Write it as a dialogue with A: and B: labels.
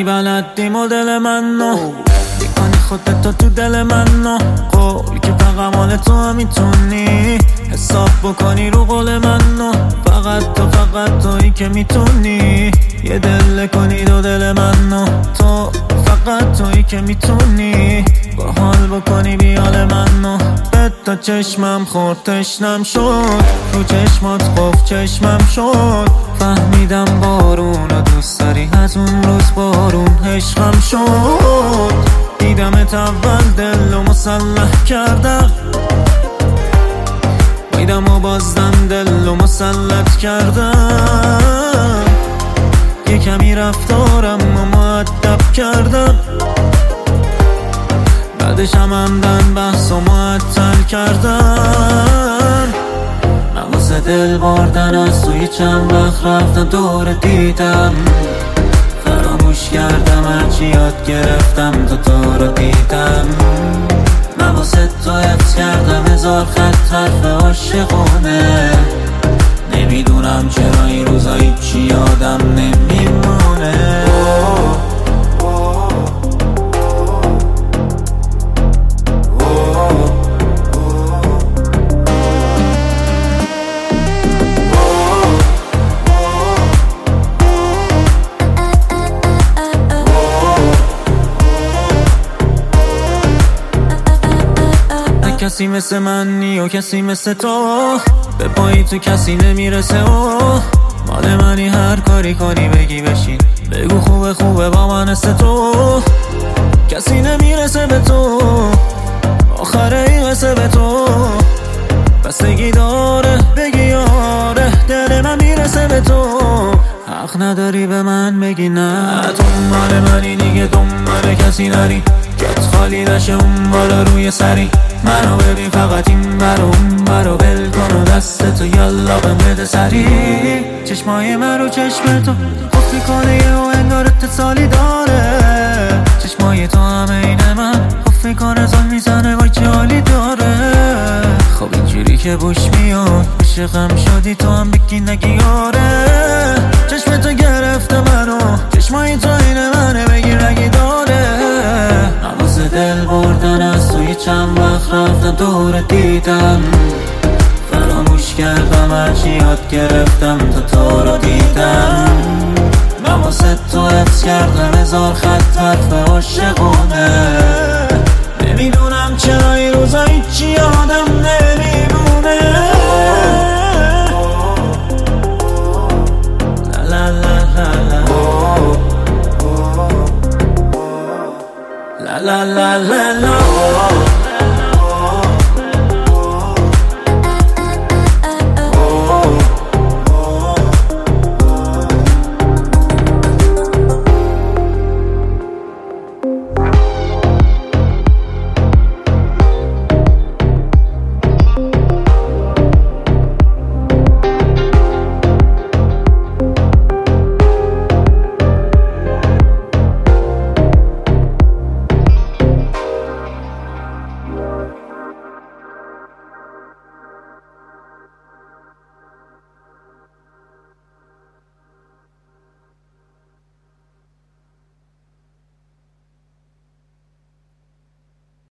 A: بلدی مدل منو میکنی خودتو تو دل منو قول که فقط مال تو میتونی حساب بکنی رو قول منو فقط تویی که میتونی یه دل کنی دو دل منو تو فقط تویی که میتونی با حال بکنی بیال منو تا چشمم خورد تشنم شد رو چشمات قفل چشمم شد فهمیدم بارون رو دوست داری از اون روز بارون عشقم شد دیدمت اول دل و مسلح کردم دیدم و بازدم دل و مسلط کردم یه کمی رفتارم و مؤدب کردم بعدش همدن بحث و معطل کردم من واسه دل بردن از توی چند وقت رفتم دور دیدم فراموش کردم هرچی یاد گرفتم تا تو رو دیدم من واسه تو حفظ کردم هزار خط حرف عاشقونه نمیدونم چرا این روزا هیچی یادم نمیمونه کسی مثل منی و کسی مثل تو به پایی تو کسی نمیرسه و مال منی هر کاری کنی بگی بشین بگو خوبه با من است تو کسی نمیرسه به تو آخره این قصه به تو بستگی داره بگی آره دل من میرسه به تو حق نداری به من بگی نه تو مال منی دیگه دنبال کسی نری جات خالی نشه اون بالا روی سری منو ببین فقط این برو بل کن و دست تو یالا بهم بده سری چشمای من رو چشم تو قفل کنه و انگار اتصالی داره چشمای تو همه این من قفل کنه زل میزنه وای چه حالی داره خب اینجوری که بوش میاد عاشقم شدی تو هم بگی نگی آره چشم تو گرفته منو چشمای تو این منه بگیر نگی داره نواز دل بردن از توی چند وقت رفتم دور دیدم فراموش کردم هرچی یاد گرفتم تا تو رو دیدم من واسه تو حفظ کردم هزار خط حرف عاشقونه نمیدونم چرا این روزا هیچی یادم نمیمونه لا لا لا لا لا لا لا لا